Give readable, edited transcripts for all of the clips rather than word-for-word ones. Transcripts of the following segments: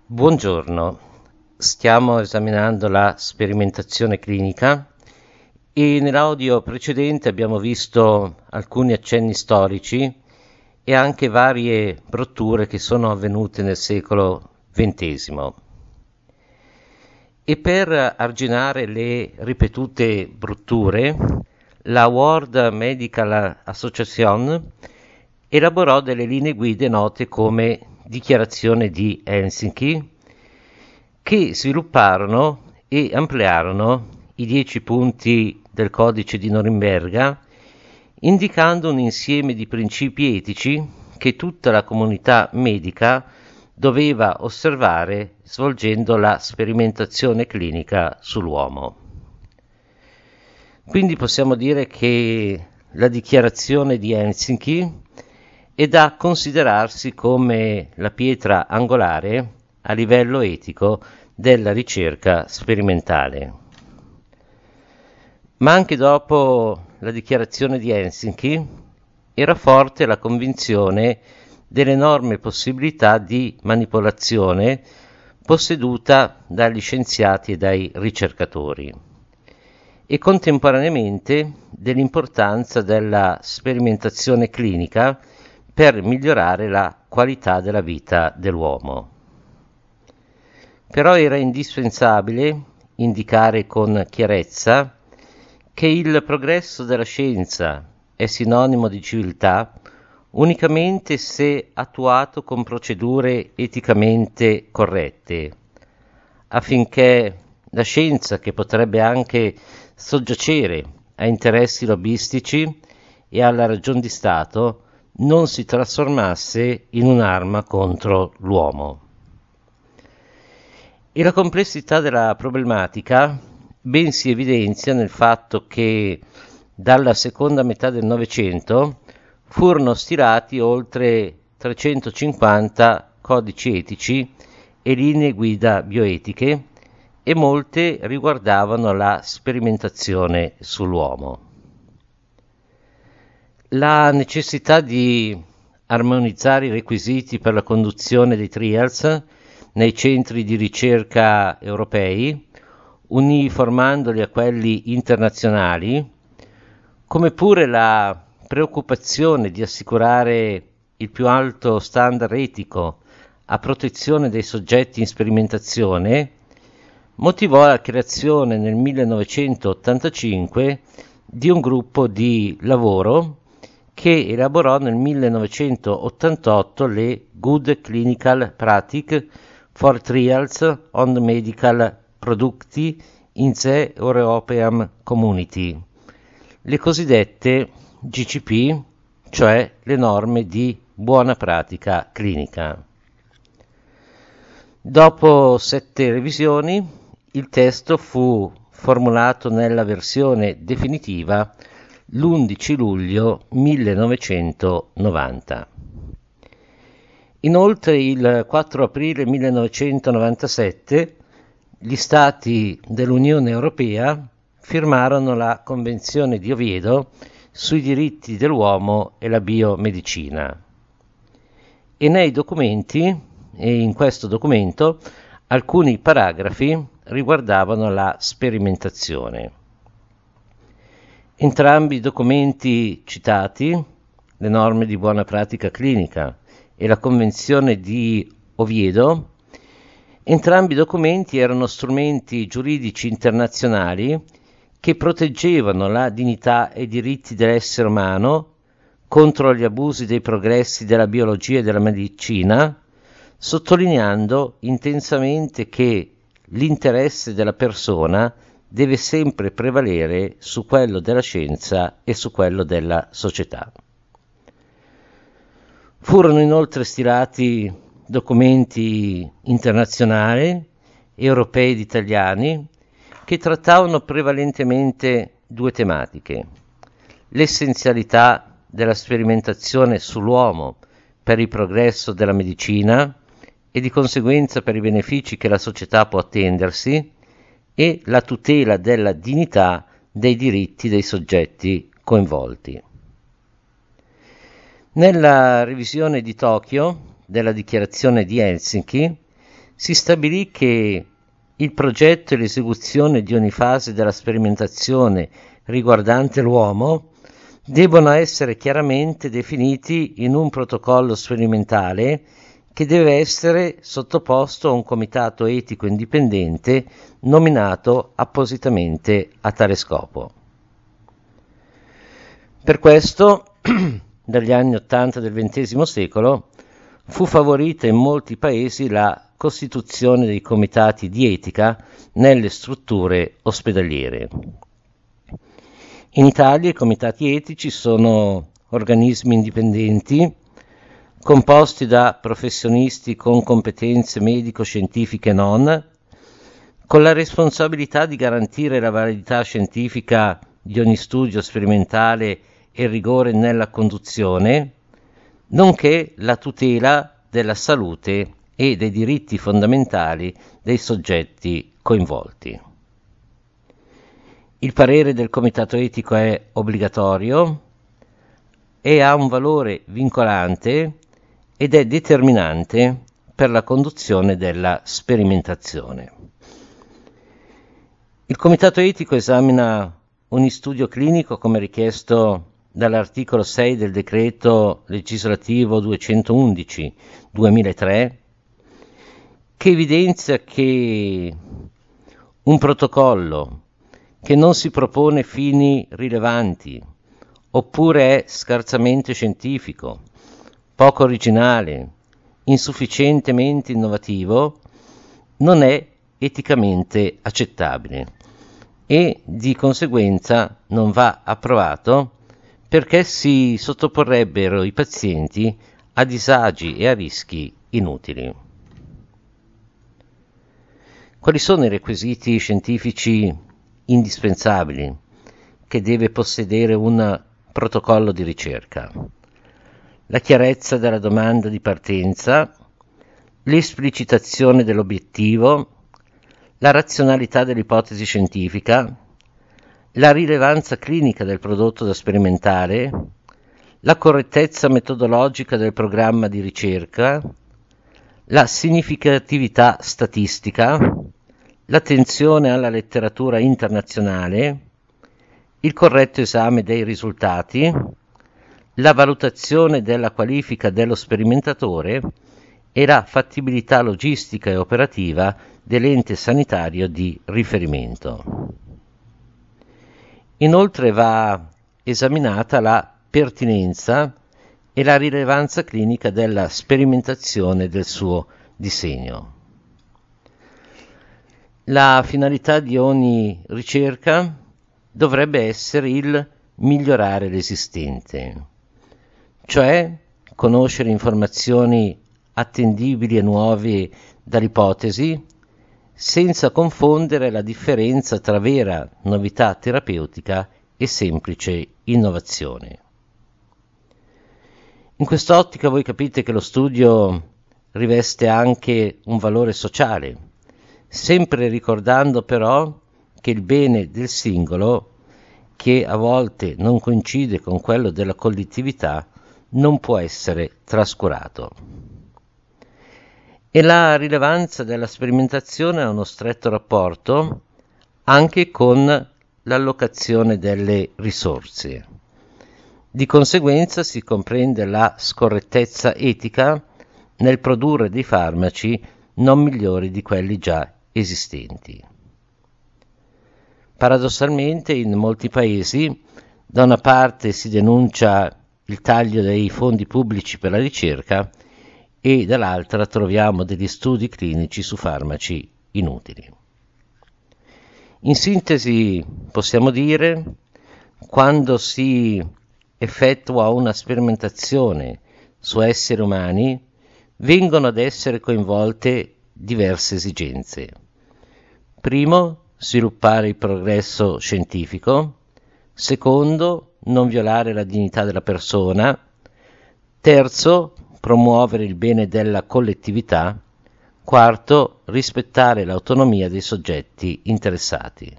Buongiorno, stiamo esaminando la sperimentazione clinica e nell'audio precedente abbiamo visto alcuni accenni storici e anche varie brutture che sono avvenute nel secolo XX. E per arginare le ripetute brutture, la World Medical Association elaborò delle linee guida note come Dichiarazione di Helsinki, che svilupparono e ampliarono i 10 punti del codice di Norimberga, indicando un insieme di principi etici che tutta la comunità medica doveva osservare svolgendo la sperimentazione clinica sull'uomo. Quindi possiamo dire che la dichiarazione di Helsinki è da considerarsi come la pietra angolare a livello etico della ricerca sperimentale. Ma anche dopo la dichiarazione di Helsinki era forte la convinzione dell'enorme possibilità di manipolazione posseduta dagli scienziati e dai ricercatori e contemporaneamente dell'importanza della sperimentazione clinica per migliorare la qualità della vita dell'uomo. Però era indispensabile indicare con chiarezza che il progresso della scienza è sinonimo di civiltà unicamente se attuato con procedure eticamente corrette, affinché la scienza, che potrebbe anche soggiacere a interessi lobbistici e alla ragion di Stato, non si trasformasse in un'arma contro l'uomo. E la complessità della problematica ben si evidenzia nel fatto che dalla seconda metà del Novecento furono stilati oltre 350 codici etici e linee guida bioetiche e molte riguardavano la sperimentazione sull'uomo. La necessità di armonizzare i requisiti per la conduzione dei trials nei centri di ricerca europei, uniformandoli a quelli internazionali, come pure la preoccupazione di assicurare il più alto standard etico a protezione dei soggetti in sperimentazione, motivò la creazione nel 1985 di un gruppo di lavoro che elaborò nel 1988 le Good Clinical Practice for Trials on Medical Products in the European Community, le cosiddette GCP, cioè le norme di buona pratica clinica. Dopo 7 revisioni, il testo fu formulato nella versione definitiva l'11 luglio 1990. Inoltre, il 4 aprile 1997, gli Stati dell'Unione Europea firmarono la Convenzione di Oviedo sui diritti dell'uomo e la biomedicina. E nei documenti, e in questo documento, alcuni paragrafi riguardavano la sperimentazione. Entrambi i documenti citati, le norme di buona pratica clinica e la Convenzione di Oviedo, entrambi i documenti erano strumenti giuridici internazionali che proteggevano la dignità e i diritti dell'essere umano contro gli abusi dei progressi della biologia e della medicina, sottolineando intensamente che l'interesse della persona deve sempre prevalere su quello della scienza e su quello della società. Furono inoltre stilati documenti internazionali, europei ed italiani, che trattavano prevalentemente 2 tematiche: l'essenzialità della sperimentazione sull'uomo per il progresso della medicina e di conseguenza per i benefici che la società può attendersi, e la tutela della dignità dei diritti dei soggetti coinvolti. Nella revisione di Tokyo della dichiarazione di Helsinki si stabilì che il progetto e l'esecuzione di ogni fase della sperimentazione riguardante l'uomo debbono essere chiaramente definiti in un protocollo sperimentale che deve essere sottoposto a un comitato etico indipendente nominato appositamente a tale scopo. Per questo, dagli anni '80 del XX secolo, fu favorita in molti paesi la costituzione dei comitati di etica nelle strutture ospedaliere. In Italia i comitati etici sono organismi indipendenti composti da professionisti con competenze medico-scientifiche e non, con la responsabilità di garantire la validità scientifica di ogni studio sperimentale e il rigore nella conduzione, nonché la tutela della salute e dei diritti fondamentali dei soggetti coinvolti. Il parere del comitato etico è obbligatorio e ha un valore vincolante ed è determinante per la conduzione della sperimentazione. Il comitato etico esamina ogni studio clinico come richiesto dall'articolo 6 del decreto legislativo 211/2003, che evidenzia che un protocollo che non si propone fini rilevanti oppure è scarsamente scientifico, poco originale, insufficientemente innovativo, non è eticamente accettabile e di conseguenza non va approvato perché si sottoporrebbero i pazienti a disagi e a rischi inutili. Quali sono i requisiti scientifici indispensabili che deve possedere un protocollo di ricerca? La chiarezza della domanda di partenza, l'esplicitazione dell'obiettivo, la razionalità dell'ipotesi scientifica, la rilevanza clinica del prodotto da sperimentare, la correttezza metodologica del programma di ricerca, la significatività statistica, l'attenzione alla letteratura internazionale, il corretto esame dei risultati, la valutazione della qualifica dello sperimentatore e la fattibilità logistica e operativa dell'ente sanitario di riferimento. Inoltre va esaminata la pertinenza e la rilevanza clinica della sperimentazione del suo disegno. La finalità di ogni ricerca dovrebbe essere il migliorare l'esistente, cioè conoscere informazioni attendibili e nuove dall'ipotesi, senza confondere la differenza tra vera novità terapeutica e semplice innovazione. In quest'ottica voi capite che lo studio riveste anche un valore sociale, sempre ricordando però che il bene del singolo, che a volte non coincide con quello della collettività, non può essere trascurato. E la rilevanza della sperimentazione ha uno stretto rapporto anche con l'allocazione delle risorse. Di conseguenza si comprende la scorrettezza etica nel produrre dei farmaci non migliori di quelli già esistenti. Paradossalmente in molti paesi da una parte si denuncia il taglio dei fondi pubblici per la ricerca e dall'altra troviamo degli studi clinici su farmaci inutili. In sintesi possiamo dire, quando si effettua una sperimentazione su esseri umani, vengono ad essere coinvolte diverse esigenze. Primo, sviluppare il progresso scientifico. Secondo, non violare la dignità della persona. Terzo, promuovere il bene della collettività. Quarto, rispettare l'autonomia dei soggetti interessati.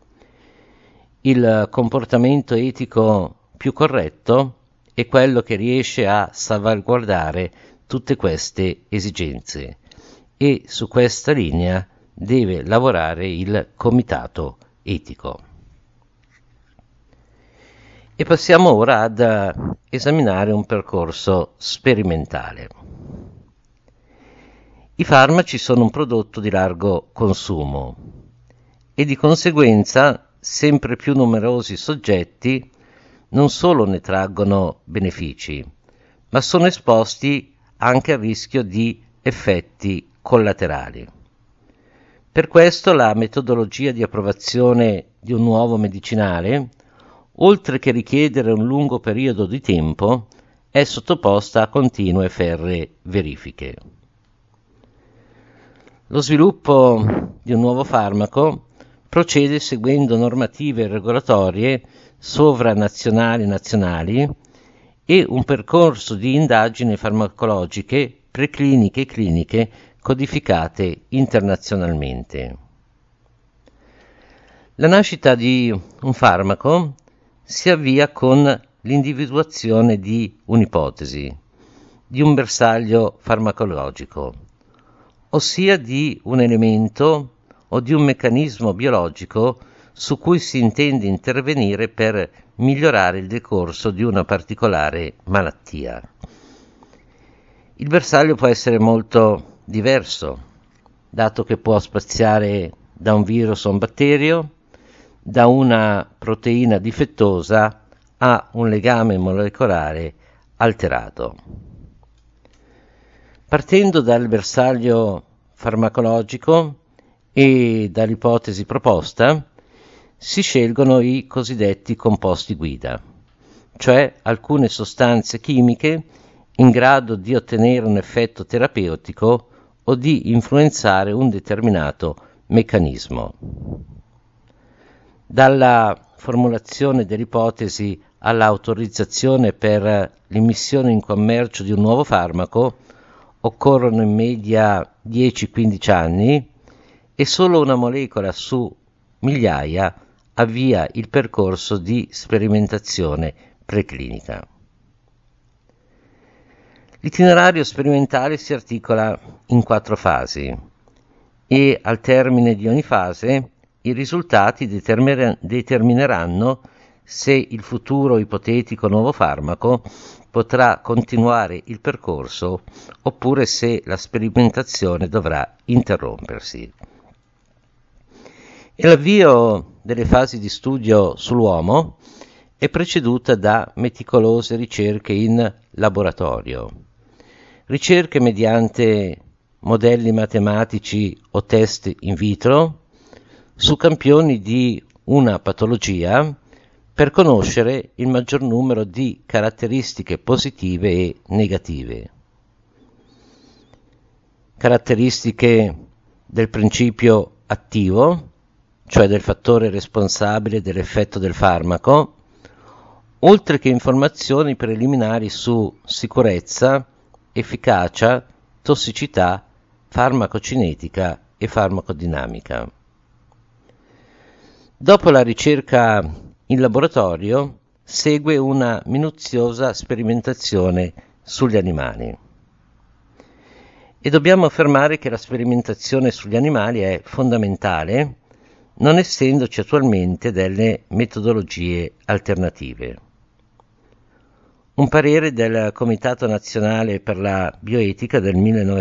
Il comportamento etico più corretto è quello che riesce a salvaguardare tutte queste esigenze e su questa linea deve lavorare il comitato etico. E passiamo ora ad esaminare un percorso sperimentale. I farmaci sono un prodotto di largo consumo e di conseguenza sempre più numerosi soggetti non solo ne traggono benefici, ma sono esposti anche al rischio di effetti collaterali. Per questo la metodologia di approvazione di un nuovo medicinale, oltre che richiedere un lungo periodo di tempo, è sottoposta a continue ferree verifiche. Lo sviluppo di un nuovo farmaco procede seguendo normative regolatorie sovranazionali e nazionali e un percorso di indagini farmacologiche precliniche e cliniche codificate internazionalmente. La nascita di un farmaco si avvia con l'individuazione di un'ipotesi, di un bersaglio farmacologico, ossia di un elemento o di un meccanismo biologico su cui si intende intervenire per migliorare il decorso di una particolare malattia. Il bersaglio può essere molto diverso, dato che può spaziare da un virus a un batterio, da una proteina difettosa a un legame molecolare alterato. Partendo dal bersaglio farmacologico e dall'ipotesi proposta, si scelgono i cosiddetti composti guida, cioè alcune sostanze chimiche in grado di ottenere un effetto terapeutico o di influenzare un determinato meccanismo. Dalla formulazione dell'ipotesi all'autorizzazione per l'immissione in commercio di un nuovo farmaco occorrono in media 10-15 anni e solo una molecola su migliaia avvia il percorso di sperimentazione preclinica. L'itinerario sperimentale si articola in 4 fasi e al termine di ogni fase i risultati determineranno se il futuro ipotetico nuovo farmaco potrà continuare il percorso oppure se la sperimentazione dovrà interrompersi. E l'avvio delle fasi di studio sull'uomo è preceduta da meticolose ricerche in laboratorio, ricerche mediante modelli matematici o test in vitro su campioni di una patologia per conoscere il maggior numero di caratteristiche positive e negative. Caratteristiche del principio attivo, cioè del fattore responsabile dell'effetto del farmaco, oltre che informazioni preliminari su sicurezza, efficacia, tossicità, farmacocinetica e farmacodinamica. Dopo la ricerca in laboratorio segue una minuziosa sperimentazione sugli animali. E dobbiamo affermare che la sperimentazione sugli animali è fondamentale, non essendoci attualmente delle metodologie alternative. Un parere del Comitato Nazionale per la Bioetica del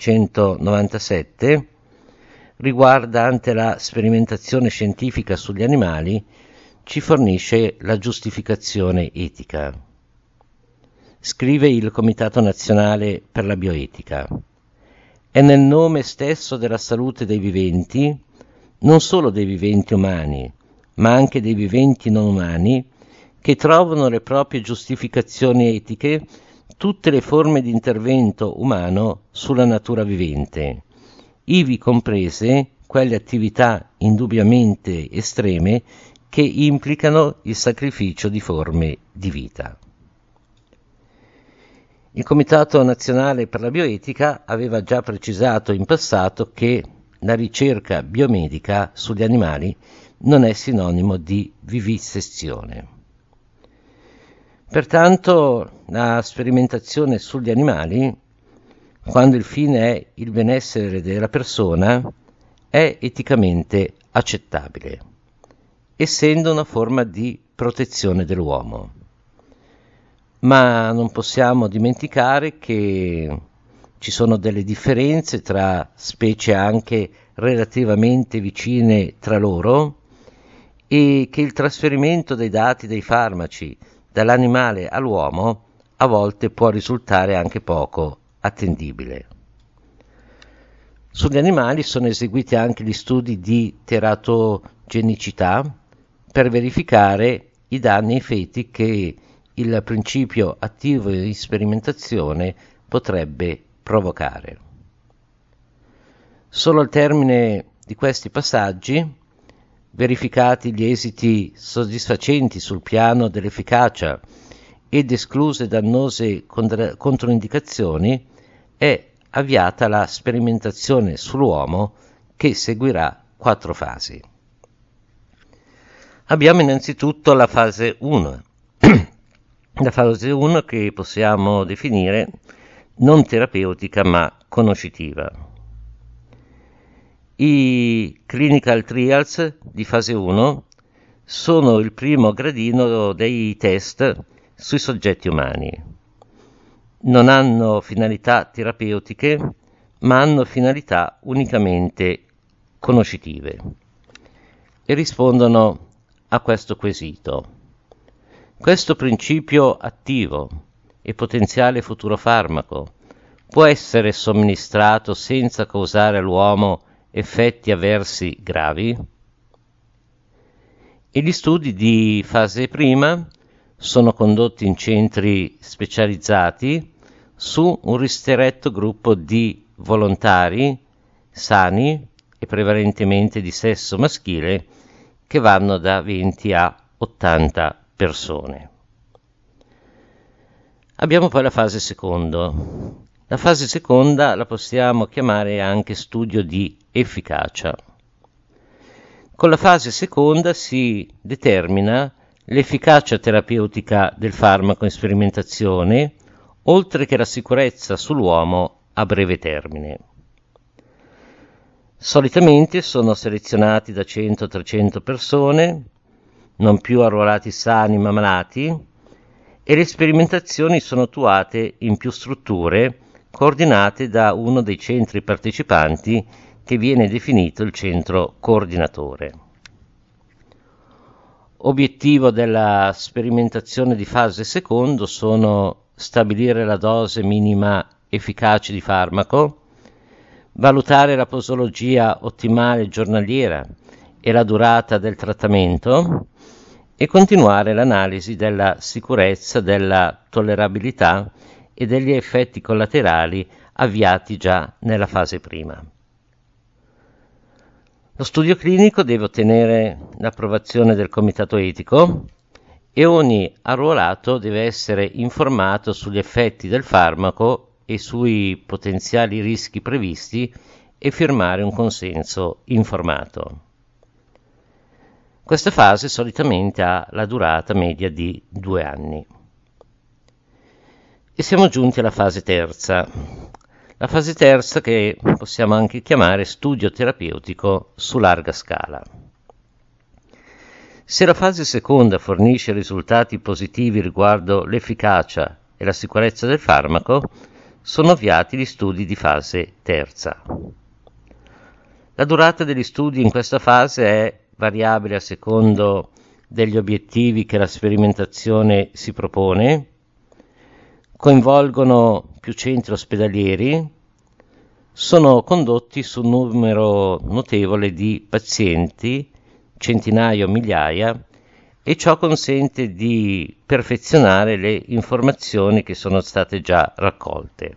1997 riguardante la sperimentazione scientifica sugli animali ci fornisce la giustificazione etica. Scrive il Comitato Nazionale per la Bioetica: è nel nome stesso della salute dei viventi, non solo dei viventi umani, ma anche dei viventi non umani, che trovano le proprie giustificazioni etiche tutte le forme di intervento umano sulla natura vivente, ivi comprese quelle attività indubbiamente estreme che implicano il sacrificio di forme di vita. Il Comitato Nazionale per la Bioetica aveva già precisato in passato che la ricerca biomedica sugli animali non è sinonimo di vivisezione. Pertanto la sperimentazione sugli animali quando il fine è il benessere della persona, è eticamente accettabile, essendo una forma di protezione dell'uomo. Ma non possiamo dimenticare che ci sono delle differenze tra specie anche relativamente vicine tra loro e che il trasferimento dei dati dei farmaci dall'animale all'uomo a volte può risultare anche poco attendibile. Sugli animali sono eseguiti anche gli studi di teratogenicità per verificare i danni ai feti che il principio attivo di sperimentazione potrebbe provocare. Solo al termine di questi passaggi, verificati gli esiti soddisfacenti sul piano dell'efficacia ed escluse dannose controindicazioni, è avviata la sperimentazione sull'uomo che seguirà 4 fasi. Abbiamo innanzitutto la fase 1. La fase 1 che possiamo definire non terapeutica ma conoscitiva. I clinical trials di fase 1 sono il primo gradino dei test sui soggetti umani. Non hanno finalità terapeutiche, ma hanno finalità unicamente conoscitive e rispondono a questo quesito. Questo principio attivo e potenziale futuro farmaco può essere somministrato senza causare all'uomo effetti avversi gravi? E gli studi di fase prima sono condotti in centri specializzati su un ristretto gruppo di volontari sani e prevalentemente di sesso maschile che vanno da 20 a 80 persone. Abbiamo poi la fase seconda. La fase seconda la possiamo chiamare anche studio di efficacia. Con la fase seconda si determina l'efficacia terapeutica del farmaco in sperimentazione, oltre che la sicurezza sull'uomo a breve termine. Solitamente sono selezionati da 100-300 persone, non più arruolati sani ma malati, e le sperimentazioni sono attuate in più strutture coordinate da uno dei centri partecipanti che viene definito il centro coordinatore. Obiettivo della sperimentazione di fase secondo sono stabilire la dose minima efficace di farmaco, valutare la posologia ottimale giornaliera e la durata del trattamento e continuare l'analisi della sicurezza, della tollerabilità e degli effetti collaterali avviati già nella fase prima. Lo studio clinico deve ottenere l'approvazione del comitato etico e ogni arruolato deve essere informato sugli effetti del farmaco e sui potenziali rischi previsti e firmare un consenso informato. Questa fase solitamente ha la durata media di 2 anni. E siamo giunti alla fase terza. La fase terza che possiamo anche chiamare studio terapeutico su larga scala. Se la fase seconda fornisce risultati positivi riguardo l'efficacia e la sicurezza del farmaco, sono avviati gli studi di fase terza. La durata degli studi in questa fase è variabile a secondo degli obiettivi che la sperimentazione si propone, coinvolgono più centri ospedalieri, sono condotti su un numero notevole di pazienti, centinaia o migliaia, e ciò consente di perfezionare le informazioni che sono state già raccolte.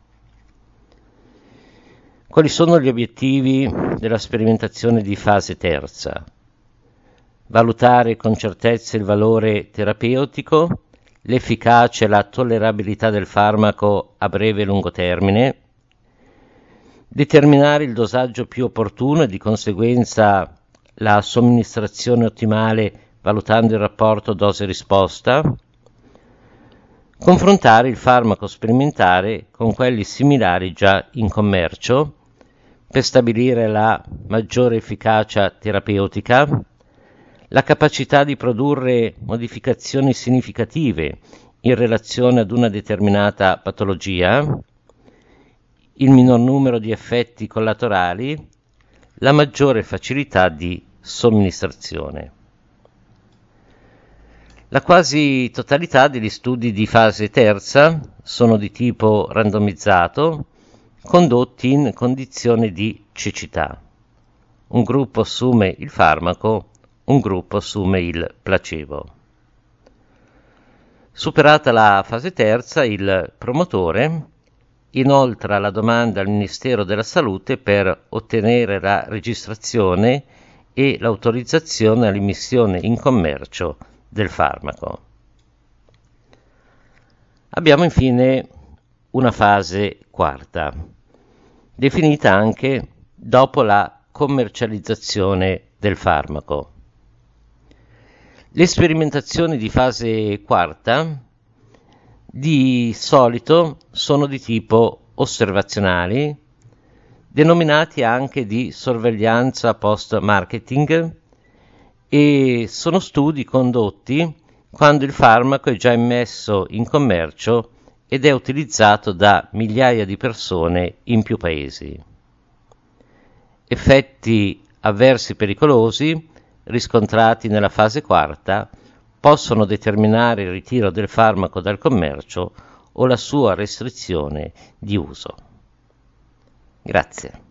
Quali sono gli obiettivi della sperimentazione di fase terza? Valutare con certezza il valore terapeutico, l'efficacia e la tollerabilità del farmaco a breve e lungo termine, determinare il dosaggio più opportuno e di conseguenza la somministrazione ottimale valutando il rapporto dose-risposta, confrontare il farmaco sperimentale con quelli similari già in commercio per stabilire la maggiore efficacia terapeutica, la capacità di produrre modificazioni significative in relazione ad una determinata patologia, il minor numero di effetti collaterali, la maggiore facilità di somministrazione. La quasi totalità degli studi di fase terza sono di tipo randomizzato, condotti in condizioni di cecità. Un gruppo assume il farmaco, un gruppo assume il placebo. Superata la fase terza, il promotore inoltra la domanda al Ministero della Salute per ottenere la registrazione e l'autorizzazione all'immissione in commercio del farmaco. Abbiamo infine una fase quarta, definita anche dopo la commercializzazione del farmaco. Le sperimentazioni di fase quarta di solito sono di tipo osservazionali, denominati anche di sorveglianza post-marketing, e sono studi condotti quando il farmaco è già immesso in commercio ed è utilizzato da migliaia di persone in più paesi. Effetti avversi pericolosi riscontrati nella fase quarta possono determinare il ritiro del farmaco dal commercio o la sua restrizione di uso. Grazie.